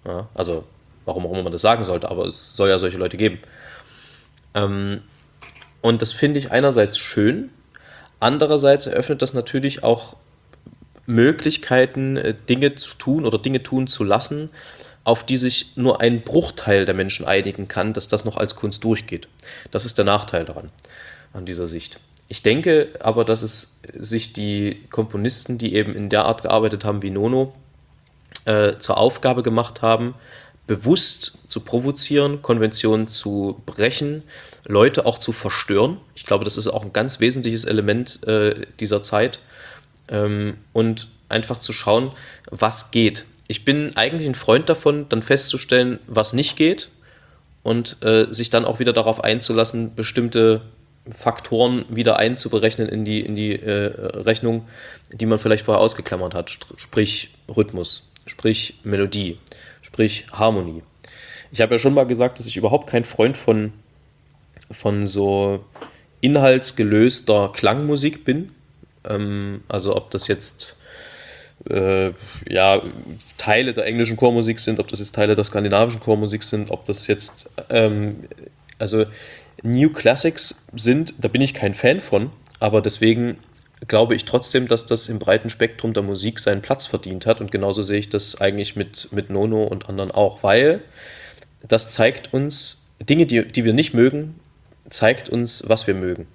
Ja, also warum auch immer man das sagen sollte, aber es soll ja solche Leute geben. Ähm, und das finde ich einerseits schön, andererseits eröffnet das natürlich auch Möglichkeiten, äh, Dinge zu tun oder Dinge tun zu lassen, auf die sich nur ein Bruchteil der Menschen einigen kann, dass das noch als Kunst durchgeht. Das ist der Nachteil daran, an dieser Sicht. Ich denke aber, dass es sich die Komponisten, die eben in der Art gearbeitet haben wie Nono, äh, zur Aufgabe gemacht haben, bewusst zu provozieren, Konventionen zu brechen, Leute auch zu verstören. Ich glaube, das ist auch ein ganz wesentliches Element äh, dieser Zeit. Ähm, und einfach zu schauen, was geht. Ich bin eigentlich ein Freund davon, dann festzustellen, was nicht geht und äh, sich dann auch wieder darauf einzulassen, bestimmte Faktoren wieder einzuberechnen in die, in die äh, Rechnung, die man vielleicht vorher ausgeklammert hat. Sprich Rhythmus, sprich Melodie, sprich Harmonie. Ich habe ja schon mal gesagt, dass ich überhaupt kein Freund von, von so inhaltsgelöster Klangmusik bin. Ähm, also ob das jetzt äh, ja, Teile der englischen Chormusik sind, ob das jetzt Teile der skandinavischen Chormusik sind, ob das jetzt ähm, also New Classics sind, da bin ich kein Fan von, aber deswegen glaube ich trotzdem, dass das im breiten Spektrum der Musik seinen Platz verdient hat und genauso sehe ich das eigentlich mit, mit Nono und anderen auch, weil das zeigt uns Dinge, die, die wir nicht mögen, zeigt uns, was wir mögen.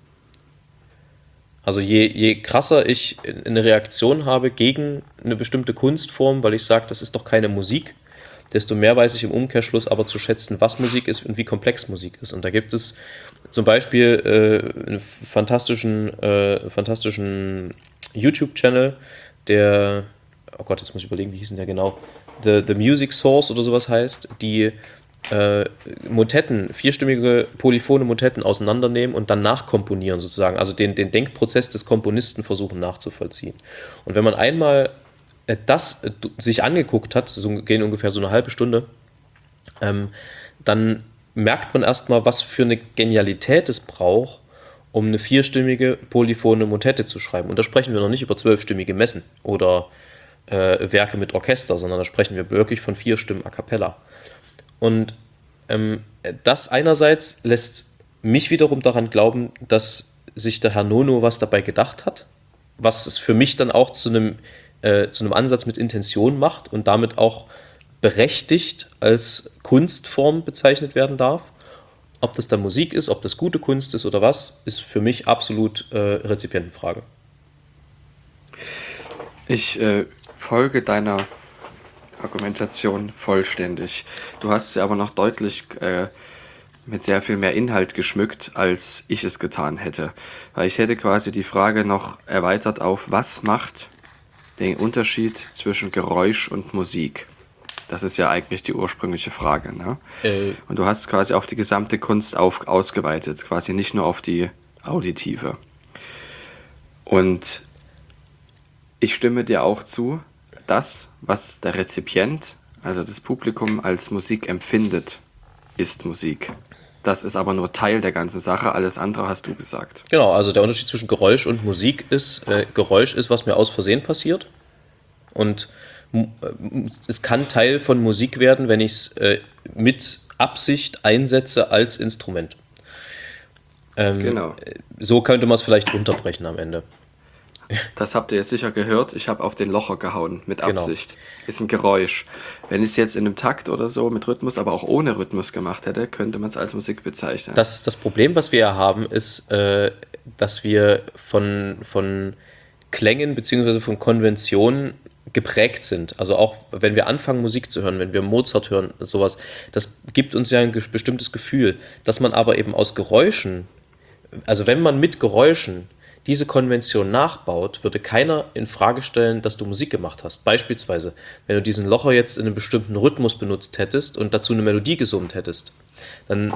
Also je, je krasser ich eine Reaktion habe gegen eine bestimmte Kunstform, weil ich sage, das ist doch keine Musik, desto mehr weiß ich im Umkehrschluss aber zu schätzen, was Musik ist und wie komplex Musik ist. Und da gibt es zum Beispiel äh, einen fantastischen, äh, fantastischen YouTube-Channel, der, oh Gott, jetzt muss ich überlegen, wie hieß denn der genau, The, The Music Source oder sowas heißt, die äh, Motetten, vierstimmige polyphone Motetten auseinandernehmen und dann nachkomponieren sozusagen, also den, den Denkprozess des Komponisten versuchen nachzuvollziehen. Und wenn man einmal das sich angeguckt hat, das gehen ungefähr so eine halbe Stunde, ähm, dann merkt man erstmal, was für eine Genialität es braucht, um eine vierstimmige polyphone Motette zu schreiben. Und da sprechen wir noch nicht über zwölfstimmige Messen oder äh, Werke mit Orchester, sondern da sprechen wir wirklich von vier Stimmen a cappella. Und ähm, das einerseits lässt mich wiederum daran glauben, dass sich der Herr Nono was dabei gedacht hat, was es für mich dann auch zu einem Äh, zu einem Ansatz mit Intention macht und damit auch berechtigt als Kunstform bezeichnet werden darf. Ob das dann Musik ist, ob das gute Kunst ist oder was, ist für mich absolut äh, Rezipientenfrage. Ich äh, folge deiner Argumentation vollständig. Du hast sie aber noch deutlich äh, mit sehr viel mehr Inhalt geschmückt, als ich es getan hätte. Weil ich hätte quasi die Frage noch erweitert auf, was macht den Unterschied zwischen Geräusch und Musik? Das ist ja eigentlich die ursprüngliche Frage, ne? Äh. Und du hast quasi auf die gesamte Kunst auf, ausgeweitet, quasi nicht nur auf die auditive. Und ich stimme dir auch zu, das, was der Rezipient, also das Publikum als Musik empfindet, ist Musik. Das ist aber nur Teil der ganzen Sache, alles andere hast du gesagt. Genau, also der Unterschied zwischen Geräusch und Musik ist, äh, Geräusch ist, was mir aus Versehen passiert und äh, es kann Teil von Musik werden, wenn ich es äh, mit Absicht einsetze als Instrument. Ähm, genau. So könnte man es vielleicht runterbrechen am Ende. Das habt ihr jetzt sicher gehört. Ich habe auf den Locher gehauen, mit Genau. Absicht. Ist ein Geräusch. Wenn ich es jetzt in einem Takt oder so mit Rhythmus, aber auch ohne Rhythmus gemacht hätte, könnte man es als Musik bezeichnen. Das, das Problem, was wir ja haben, ist, äh, dass wir von, von Klängen bzw. von Konventionen geprägt sind. Also auch wenn wir anfangen, Musik zu hören, wenn wir Mozart hören, sowas, das gibt uns ja ein ge- bestimmtes Gefühl, dass man aber eben aus Geräuschen, also wenn man mit Geräuschen diese Konvention nachbaut, würde keiner in Frage stellen, dass du Musik gemacht hast. Beispielsweise, wenn du diesen Locher jetzt in einem bestimmten Rhythmus benutzt hättest und dazu eine Melodie gesummt hättest, dann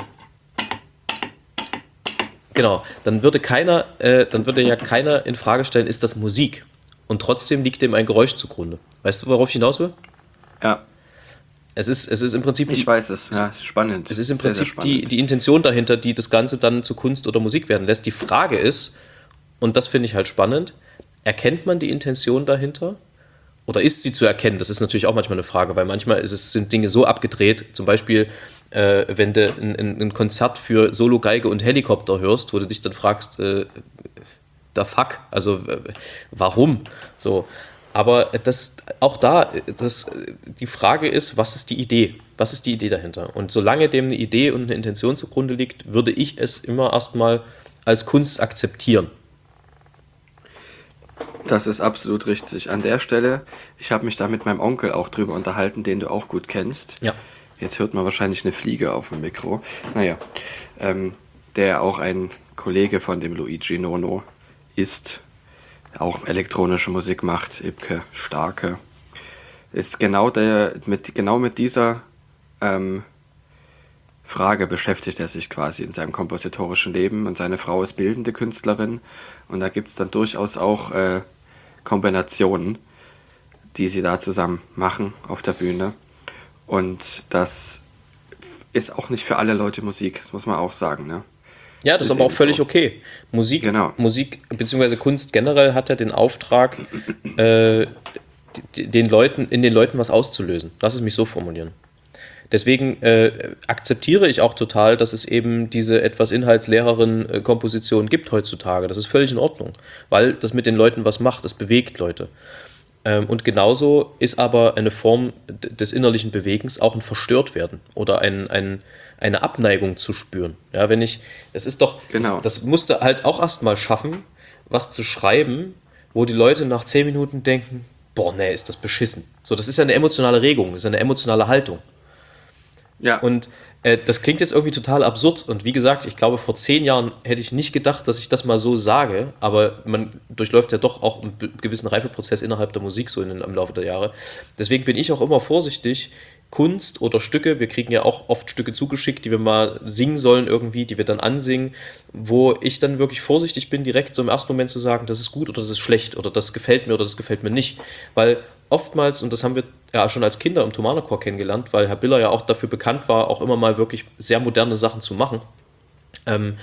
genau, dann würde keiner, äh, dann würde ja keiner in Frage stellen, ist das Musik? Und trotzdem liegt dem ein Geräusch zugrunde. Weißt du, worauf ich hinaus will? Ja. Es ist, es ist im Prinzip Ich die, weiß es, ja, ist spannend. es ist im Sehr, sehr Prinzip die, spannend. die Intention dahinter, die das Ganze dann zu Kunst oder Musik werden lässt. Die Frage ist, und das finde ich halt spannend, erkennt man die Intention dahinter oder ist sie zu erkennen? Das ist natürlich auch manchmal eine Frage, weil manchmal ist es, sind Dinge so abgedreht, zum Beispiel, äh, wenn du ein, ein, ein Konzert für Solo-Geige und Helikopter hörst, wo du dich dann fragst, äh, der Fuck, also äh, warum? So. Aber das, auch da, das, die Frage ist, was ist die Idee? Was ist die Idee dahinter? Und solange dem eine Idee und eine Intention zugrunde liegt, würde ich es immer erstmal als Kunst akzeptieren. Das ist absolut richtig. An der Stelle, ich habe mich da mit meinem Onkel auch drüber unterhalten, den du auch gut kennst. Ja. Jetzt hört man wahrscheinlich eine Fliege auf dem Mikro. Naja, ähm, der auch ein Kollege von dem Luigi Nono ist, auch elektronische Musik macht, Ibke Starke, ist genau, der, mit, genau mit dieser ähm, Frage beschäftigt er sich quasi in seinem kompositorischen Leben, und seine Frau ist bildende Künstlerin, und da gibt es dann durchaus auch äh, Kombinationen, die sie da zusammen machen auf der Bühne, und das ist auch nicht für alle Leute Musik, das muss man auch sagen, ne? Ja, das ist aber auch völlig so. okay. Musik, Genau. Musik bzw. Kunst generell hat ja den Auftrag, äh, d- den Leuten, in den Leuten was auszulösen. Lass es mich so formulieren. Deswegen äh, akzeptiere ich auch total, dass es eben diese etwas inhaltsleereren äh, Kompositionen gibt heutzutage. Das ist völlig in Ordnung, weil das mit den Leuten was macht, das bewegt Leute. Ähm, und genauso ist aber eine Form d- des innerlichen Bewegens auch ein Verstörtwerden oder ein, ein, eine Abneigung zu spüren. Ja, wenn ich, es ist doch, Genau. das, das musste halt auch erstmal schaffen, was zu schreiben, wo die Leute nach zehn Minuten denken, boah, nee, ist das beschissen. So, das ist ja eine emotionale Regung, das ist eine emotionale Haltung. Ja. Und äh, das klingt jetzt irgendwie total absurd. Und wie gesagt, ich glaube, vor zehn Jahren hätte ich nicht gedacht, dass ich das mal so sage. Aber man durchläuft ja doch auch einen be- gewissen Reifeprozess innerhalb der Musik so in den, im Laufe der Jahre. Deswegen bin ich auch immer vorsichtig, Kunst oder Stücke, wir kriegen ja auch oft Stücke zugeschickt, die wir mal singen sollen irgendwie, die wir dann ansingen, wo ich dann wirklich vorsichtig bin, direkt so im ersten Moment zu sagen, das ist gut oder das ist schlecht oder das gefällt mir oder das gefällt mir nicht. Weil oftmals, und das haben wir ja schon als Kinder im Thomanerchor kennengelernt, weil Herr Biller ja auch dafür bekannt war, auch immer mal wirklich sehr moderne Sachen zu machen, ähm,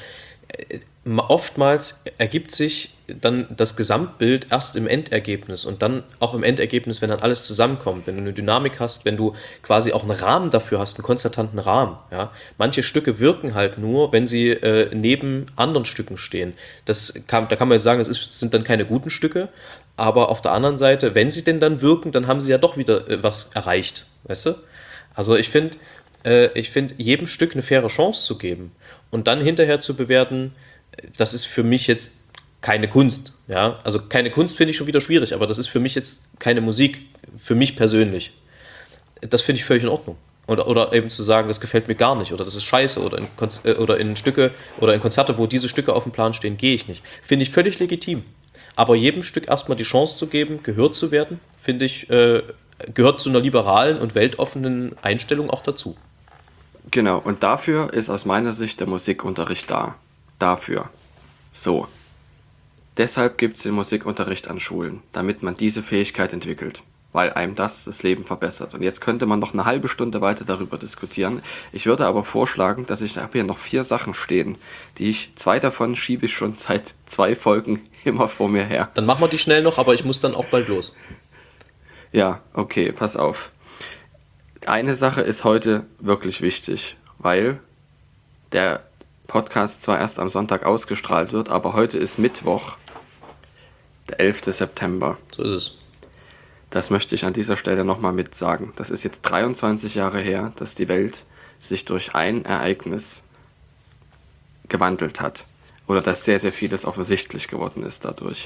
oftmals ergibt sich dann das Gesamtbild erst im Endergebnis und dann auch im Endergebnis, wenn dann alles zusammenkommt, wenn du eine Dynamik hast, wenn du quasi auch einen Rahmen dafür hast, einen konzertanten Rahmen. Ja? Manche Stücke wirken halt nur, wenn sie äh, neben anderen Stücken stehen. Das kann, da kann man jetzt sagen, das ist, sind dann keine guten Stücke, aber auf der anderen Seite, wenn sie denn dann wirken, dann haben sie ja doch wieder äh, was erreicht, weißt du? Also ich finde, äh, ich finde, jedem Stück eine faire Chance zu geben und dann hinterher zu bewerten, das ist für mich jetzt keine Kunst. Ja? Also keine Kunst finde ich schon wieder schwierig, aber das ist für mich jetzt keine Musik, für mich persönlich. Das finde ich völlig in Ordnung. Oder, oder eben zu sagen, das gefällt mir gar nicht oder das ist scheiße oder in, Konz- äh, oder in Stücke oder in Konzerte, wo diese Stücke auf dem Plan stehen, gehe ich nicht. Finde ich völlig legitim. Aber jedem Stück erstmal die Chance zu geben, gehört zu werden, finde ich, äh, gehört zu einer liberalen und weltoffenen Einstellung auch dazu. Genau, und dafür ist aus meiner Sicht der Musikunterricht da. Dafür. So. Deshalb gibt es den Musikunterricht an Schulen, damit man diese Fähigkeit entwickelt, weil einem das das Leben verbessert. Und jetzt könnte man noch eine halbe Stunde weiter darüber diskutieren. Ich würde aber vorschlagen, dass ich, ich habe hier noch vier Sachen stehen, die ich, zwei davon schiebe ich schon seit zwei Folgen immer vor mir her. Dann machen wir die schnell noch, aber ich muss dann auch bald los. Ja, okay, pass auf. Eine Sache ist heute wirklich wichtig, weil der Podcast zwar erst am Sonntag ausgestrahlt wird, aber heute ist Mittwoch, der elfter September. So ist es. Das möchte ich an dieser Stelle nochmal mit sagen. Das ist jetzt dreiundzwanzig Jahre her, dass die Welt sich durch ein Ereignis gewandelt hat. Oder dass sehr, sehr vieles offensichtlich geworden ist dadurch.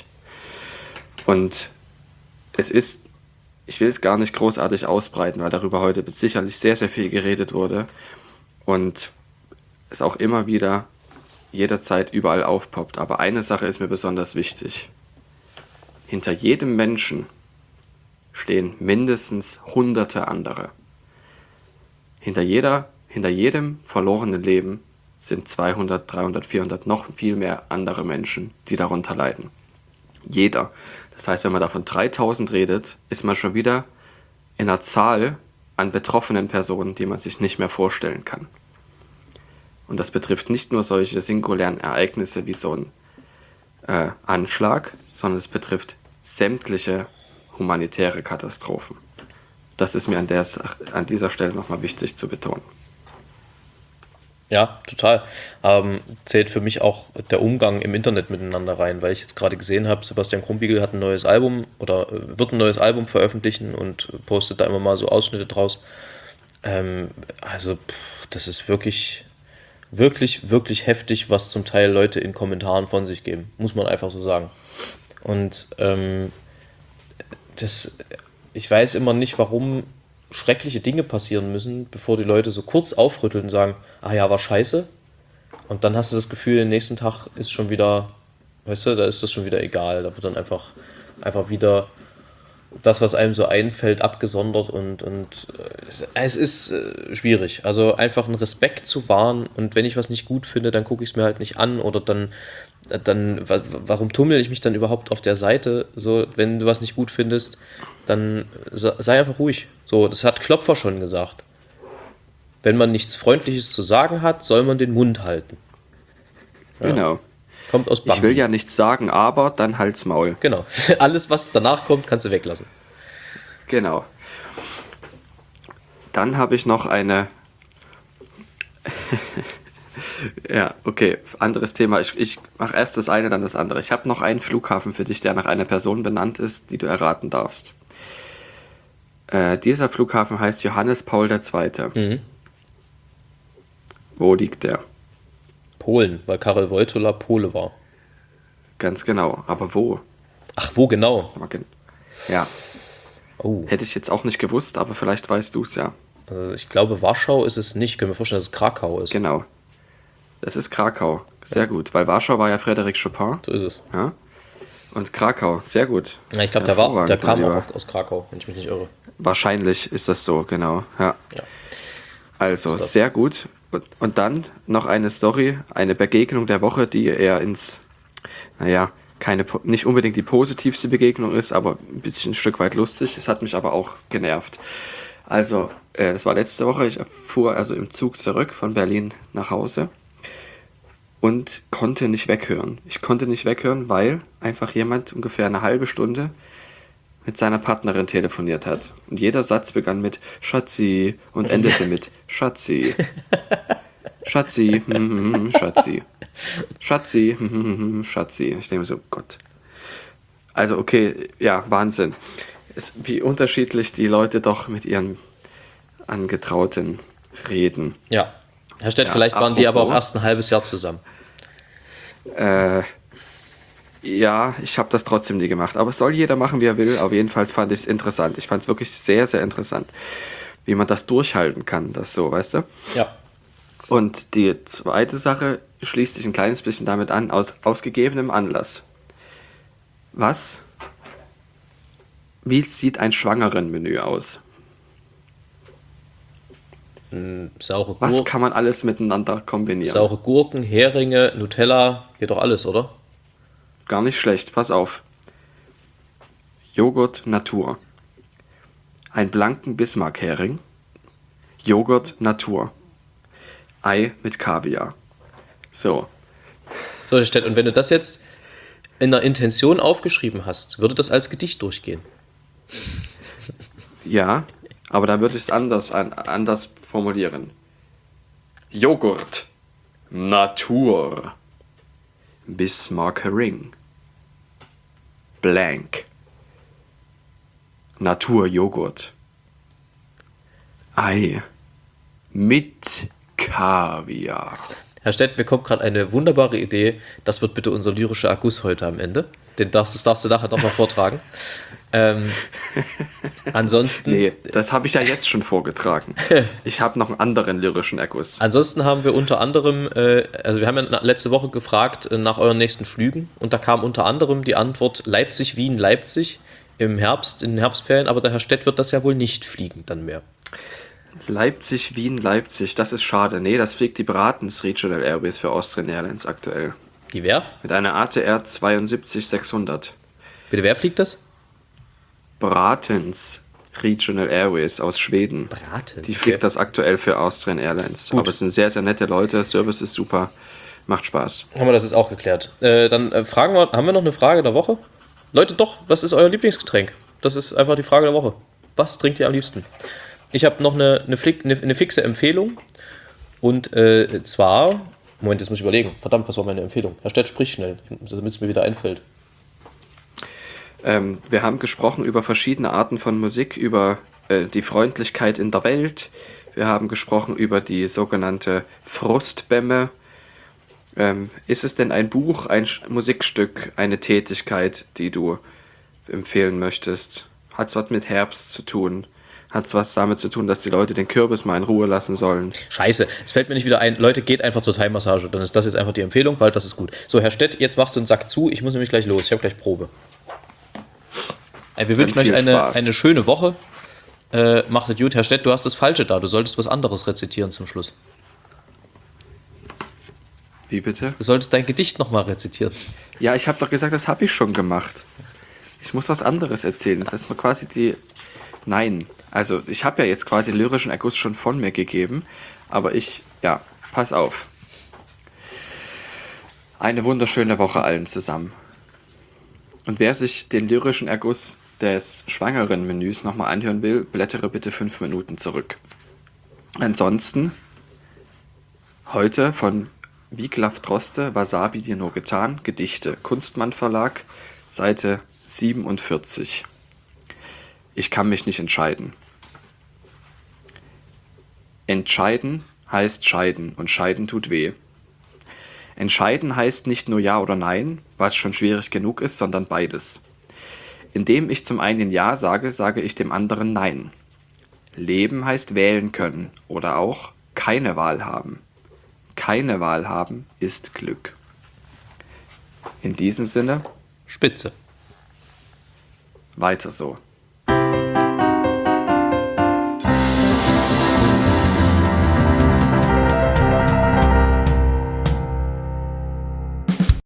Und es ist, ich will es gar nicht großartig ausbreiten, weil darüber heute sicherlich sehr, sehr viel geredet wurde. Und es auch immer wieder jederzeit überall aufpoppt. Aber eine Sache ist mir besonders wichtig. Hinter jedem Menschen stehen mindestens hunderte andere. Hinter jeder, hinter jedem verlorenen Leben sind zweihundert, dreihundert, vierhundert, noch viel mehr andere Menschen, die darunter leiden. Jeder. Das heißt, wenn man davon dreitausend redet, ist man schon wieder in einer Zahl an betroffenen Personen, die man sich nicht mehr vorstellen kann. Und das betrifft nicht nur solche singulären Ereignisse wie so ein äh, Anschlag, sondern es betrifft sämtliche humanitäre Katastrophen. Das ist mir an, der, an dieser Stelle nochmal wichtig zu betonen. Ja, total. Ähm, zählt für mich auch der Umgang im Internet miteinander rein, weil ich jetzt gerade gesehen habe, Sebastian Krumbiegel hat ein neues Album oder äh, wird ein neues Album veröffentlichen und postet da immer mal so Ausschnitte draus. Ähm, also, pff, das ist wirklich, wirklich, wirklich heftig, was zum Teil Leute in Kommentaren von sich geben. Muss man einfach so sagen. Und ähm, das, ich weiß immer nicht, warum schreckliche Dinge passieren müssen, bevor die Leute so kurz aufrütteln und sagen, ah ja, war scheiße. Und dann hast du das Gefühl, den nächsten Tag ist schon wieder, weißt du, da ist das schon wieder egal. Da wird dann einfach, einfach wieder das, was einem so einfällt, abgesondert und, und äh, es ist äh, schwierig. Also einfach einen Respekt zu wahren und wenn ich was nicht gut finde, dann gucke ich es mir halt nicht an oder dann, dann warum tummel ich mich dann überhaupt auf der Seite? So, wenn du was nicht gut findest, dann sei einfach ruhig. So, das hat Klopfer schon gesagt. Wenn man nichts Freundliches zu sagen hat, soll man den Mund halten. Ja. Genau. Kommt aus Bambi. Ich will ja nichts sagen, aber dann halt's Maul. Genau. Alles, was danach kommt, kannst du weglassen. Genau. Dann habe ich noch eine... ja, okay, anderes Thema. Ich, ich mache erst das eine, dann das andere. Ich habe noch einen Flughafen für dich, der nach einer Person benannt ist, die du erraten darfst. Äh, dieser Flughafen heißt Johannes Paul der Zweite. Mhm. Wo liegt der? Polen, weil Karel Wojtyła Pole war. Ganz genau, aber wo? Ach, wo genau? Ja. Oh. Hätte ich jetzt auch nicht gewusst, aber vielleicht weißt du es ja. Also ich glaube, Warschau ist es nicht. Ich kann mir vorstellen, dass es Krakau ist. Genau. Das ist Krakau. Sehr ja. gut, weil Warschau war ja Frédéric Chopin. So ist es. Ja. Und Krakau, sehr gut. Ja, ich glaube, der, war, der kam auch aus Krakau, wenn ich mich nicht irre. Wahrscheinlich ist das so, genau. Ja. ja. Also, sehr gut. Und, und dann noch eine Story, eine Begegnung der Woche, die eher ins, naja, keine, nicht unbedingt die positivste Begegnung ist, aber ein bisschen ein Stück weit lustig. Es hat mich aber auch genervt. Also, äh, das war letzte Woche. Ich fuhr also im Zug zurück von Berlin nach Hause und konnte nicht weghören. Ich konnte nicht weghören, weil einfach jemand ungefähr eine halbe Stunde mit seiner Partnerin telefoniert hat. Und jeder Satz begann mit Schatzi und endete mit Schatzi. Schatzi, hm, Schatzi. Schatzi, hm, Schatzi. Ich denke mir so, Gott. Also okay, ja, Wahnsinn. Es, wie unterschiedlich die Leute doch mit ihren Angetrauten reden. Ja. Herr Stett, ja, vielleicht waren apropos, die aber auch erst ein halbes Jahr zusammen. Äh, ja, ich habe das trotzdem nie gemacht. Aber es soll jeder machen, wie er will. Auf jeden Fall fand ich es interessant. Ich fand es wirklich sehr, sehr interessant, wie man das durchhalten kann. Das so, weißt du? Ja. Und die zweite Sache schließt sich ein kleines bisschen damit an, aus ausgegebenem Anlass. Was? Wie sieht ein Schwangerenmenü aus? Saure Gurken. Was kann man alles miteinander kombinieren? Saure Gurken, Heringe, Nutella, geht doch alles, oder? Gar nicht schlecht, pass auf. Joghurt Natur. Ein blanken Bismarck-Hering. Joghurt Natur. Ei mit Kaviar. So. So, Stett, und wenn du das jetzt in einer Intention aufgeschrieben hast, würde das als Gedicht durchgehen? Ja, aber dann würde ich es anders, an, anders formulieren. Joghurt Natur. Bismarck-Hering. Blank. Naturjoghurt. Ei mit Kaviar. Herr Stett, mir kommt gerade eine wunderbare Idee. Das wird bitte unser lyrischer Akkus heute am Ende. Den darfst, das darfst du nachher nochmal vortragen. ähm, ansonsten... Nee, das habe ich ja jetzt schon vorgetragen. Ich habe noch einen anderen lyrischen Akkus. Ansonsten haben wir unter anderem, äh, also wir haben ja letzte Woche gefragt äh, nach euren nächsten Flügen und da kam unter anderem die Antwort Leipzig, Wien, Leipzig im Herbst, in den Herbstferien, aber der Herr Stett wird das ja wohl nicht fliegen dann mehr. Leipzig, Wien, Leipzig, das ist schade. Nee, das fliegt die Bratens Regional Airways für Austrian Airlines aktuell. Die wer? Mit einer A T R zweiundsiebzig sechshundert. Bitte, wer fliegt das? Bratens Regional Airways aus Schweden. Bratens? Die fliegt okay. das aktuell für Austrian Airlines. Gut. Aber es sind sehr, sehr nette Leute, Service ist super, macht Spaß. Haben wir das jetzt auch geklärt. Äh, dann äh, fragen wir, haben wir noch eine Frage der Woche? Leute, doch, was ist euer Lieblingsgetränk? Das ist einfach die Frage der Woche. Was trinkt ihr am liebsten? Ich habe noch eine, eine, Flick, eine, eine fixe Empfehlung. Und äh, zwar, Moment, jetzt muss ich überlegen. Verdammt, was war meine Empfehlung? Herr Stett, sprich schnell, damit es mir wieder einfällt. Ähm, wir haben gesprochen über verschiedene Arten von Musik, über äh, die Freundlichkeit in der Welt. Wir haben gesprochen über die sogenannte Frustbämme. Ähm, ist es denn ein Buch, ein Sch- Musikstück, eine Tätigkeit, die du empfehlen möchtest? Hat es was mit Herbst zu tun? Hat es was damit zu tun, dass die Leute den Kürbis mal in Ruhe lassen sollen? Scheiße, es fällt mir nicht wieder ein. Leute, geht einfach zur Thai-Massage. Dann ist das jetzt einfach die Empfehlung, weil das ist gut. So, Herr Stett, jetzt machst du einen Sack zu. Ich muss nämlich gleich los. Ich habe gleich Probe. Ey, wir wünschen euch eine, eine schöne Woche. Äh, macht es gut. Herr Stett, du hast das Falsche da. Du solltest was anderes rezitieren zum Schluss. Wie bitte? Du solltest dein Gedicht nochmal rezitieren. Ja, ich habe doch gesagt, das habe ich schon gemacht. Ich muss was anderes erzählen. Das ist mir quasi die... Nein, also ich habe ja jetzt quasi den lyrischen Erguss schon von mir gegeben, aber ich, ja, pass auf. Eine wunderschöne Woche allen zusammen. Und wer sich den lyrischen Erguss des schwangeren Menüs nochmal anhören will, blättere bitte fünf Minuten zurück. Ansonsten heute von Wiglaf Droste, Wasabi dir nur getan, Gedichte, Kunstmann Verlag, Seite siebenundvierzig. Ich kann mich nicht entscheiden. Entscheiden heißt scheiden und scheiden tut weh. Entscheiden heißt nicht nur Ja oder Nein, was schon schwierig genug ist, sondern beides. Indem ich zum einen Ja sage, sage ich dem anderen Nein. Leben heißt wählen können oder auch keine Wahl haben. Keine Wahl haben ist Glück. In diesem Sinne, Spitze. weiter so.